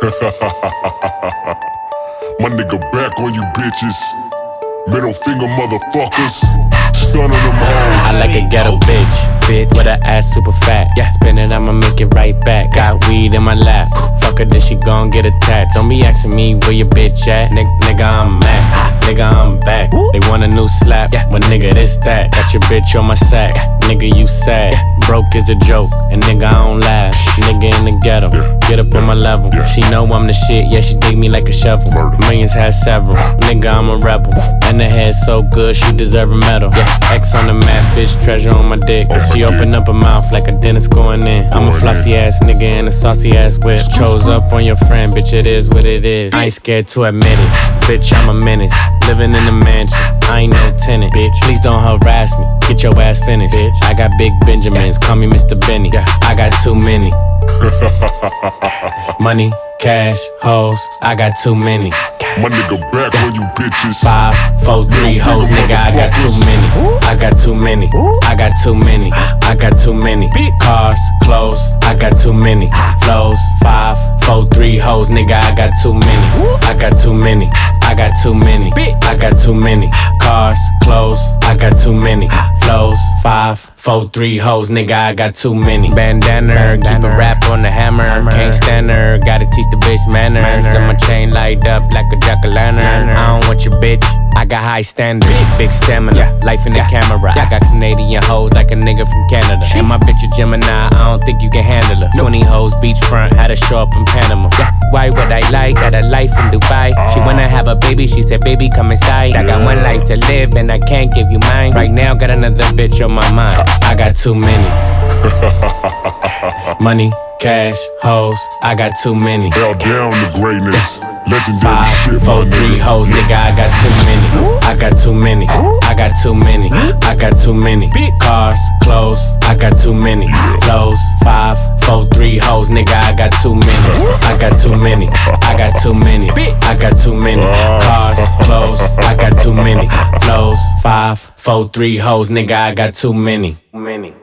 My nigga back on you bitches. Middle finger motherfuckers. Stunning them hoes. I like a ghetto bitch with her ass super fat. Spin it, I'ma make it right back. Got weed in my lap. Fuck her, then she gon' get attacked. Don't be asking me where your bitch at. Nigga, I'm mad. Nigga, I'm back. They want a new slap. But nigga, this that. Got your bitch on my sack. Nigga, you sad. Broke is a joke. And nigga, I don't laugh. Nigga in the ghetto. Get up on my level. She know I'm the shit. Yeah, she dig me like a shovel. Millions had several. Nigga, I'm a rebel. And the head so good, she deserve a medal. X on the map, bitch, treasure on my dick. She open up her mouth like a dentist going in. I'm a flossy ass nigga in a saucy ass whip. Chose up on your friend, bitch, it is what it is. I ain't scared to admit it, bitch, I'm a menace. Living in a mansion, I ain't no tenant, bitch. Please don't harass me, get your ass finished, bitch. I got big Benjamins, call me Mr. Benny. I got too many. Money, cash, hoes, I got too many. My nigga back on you bitches. 5, 4, 3 hoes, nigga, I got too many. I got too many. I got too many. I got too many. Cars, clothes, I got too many. Flows, 5, 4, 3 hoes, nigga, I got too many. I got too many. I got too many. I got too many. Cars, clothes, I got too many. Flows, 5, 4, 3 hoes, nigga, I got too many. Bandana, keep a rap on the hammer. Can't stand her, gotta teach the bitch manners. And my chain light up like a jack-o'-lantern. I don't want your bitch, I got high standards. Big stamina, life in the camera. I got Canadian hoes like a nigga from Canada. And my bitch a Gemini, I don't think you can handle her. 20 hoes beachfront, had to show up in Panama. Why would I lie? Got a life in Dubai. She wanna have a baby, she said, baby, come inside. I got one life to live and I can't give you mine. Right now, got another bitch on my mind. I got too many. Money, cash, hoes, I got too many. Bow down to greatness. Legendary 5, shit, 4, my 3 nigga. hoes, nigga, I got too many. I got too many. I got too many. I got too many. Cars, clothes, I got too many. Flows, 5, 4, 3 hoes, nigga, I got too many. I got too many. I got too many. I got too many. Cars, clothes, I got too many. Flows, 5, 4, 3 hoes, nigga, I got too many.